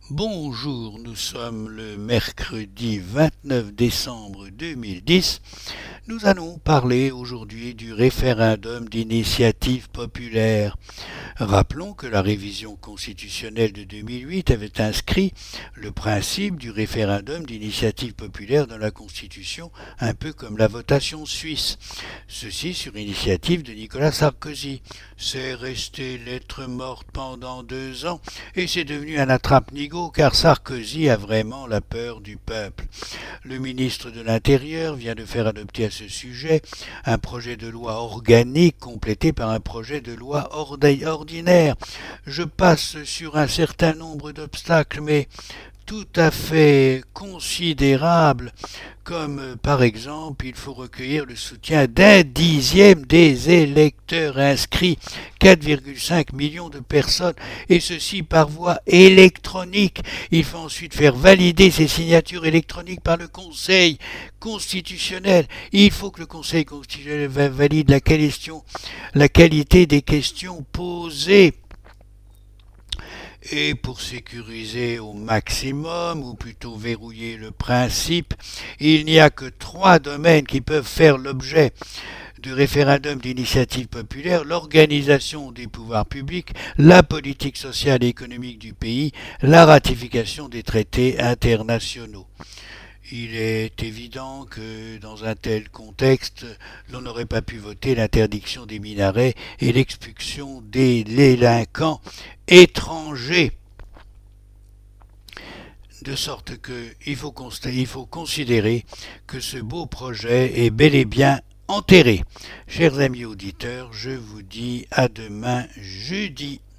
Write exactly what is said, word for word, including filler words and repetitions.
Bonjour, nous sommes le mercredi vingt-neuf décembre deux mille dix. Nous allons parler aujourd'hui du référendum d'initiative populaire. Rappelons que la révision constitutionnelle de deux mille huit avait inscrit le principe du référendum d'initiative populaire dans la Constitution, un peu comme la votation suisse. Ceci sur initiative de Nicolas Sarkozy. C'est resté lettre morte pendant deux ans et c'est devenu un attrape-nigo car Sarkozy a vraiment la peur du peuple. Le ministre de l'Intérieur vient de faire adopter à ce sujet un projet de loi organique complété par un projet de loi ordinaire. Je passe sur un certain nombre d'obstacles, mais tout à fait considérables, comme euh, par exemple il faut recueillir le soutien d'un dixième des électeurs inscrits, quatre virgule cinq millions de personnes, et ceci par voie électronique. Il faut ensuite faire valider ces signatures électroniques par le Conseil constitutionnel. Il faut que le Conseil constitutionnel valide la question, la qualité des questions posées. Et pour sécuriser au maximum, ou plutôt verrouiller le principe, il n'y a que trois domaines qui peuvent faire l'objet de référendum d'initiative populaire: l'organisation des pouvoirs publics, la politique sociale et économique du pays, la ratification des traités internationaux. Il est évident que dans un tel contexte, l'on n'aurait pas pu voter l'interdiction des minarets et l'expulsion des délinquants étrangers. De sorte qu'il faut, il faut considérer que ce beau projet est bel et bien enterré. Chers amis auditeurs, je vous dis à demain jeudi.